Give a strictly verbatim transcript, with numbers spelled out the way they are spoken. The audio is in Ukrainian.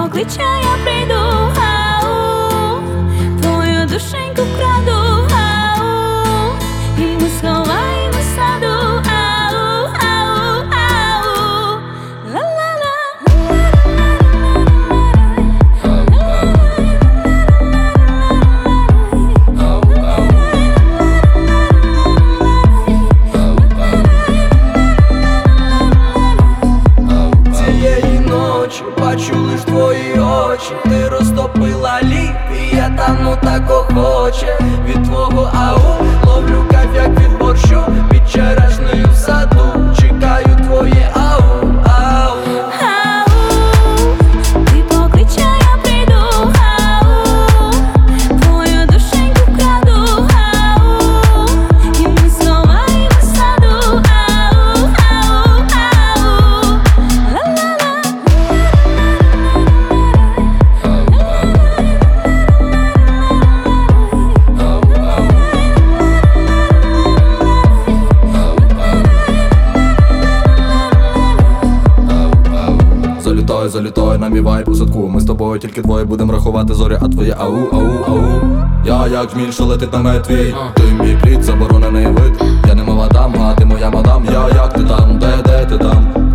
покличе, я прийду, ау, твою душеньку вкраду, ау, і ми сховаємо саду, ау, ау, ау, ла-ла-ла. Цієї ночі бачу лиш твої очі, ти розтопила лід, і я тану так охоче. Від твого ау ловлю кайф, як від борщу, під черешнею в саду, чекаю твоє ау, ау. Ау, ти покличе, я прийду, ау, твою душеньку вкраду, ау, і ми сховаємо саду, ау, ау, ау, ла-ла-ла. Залітай, залітай на мій вайб у садку. Ми з тобою тільки двоє будем рахувати зорі, а твоє ау, ау, ау. Я як жміль, що летить намет твій. Ти мій плід, заборонений вид. Я не мова дам, а ти моя мадам. Я як ти там, де, де ти там?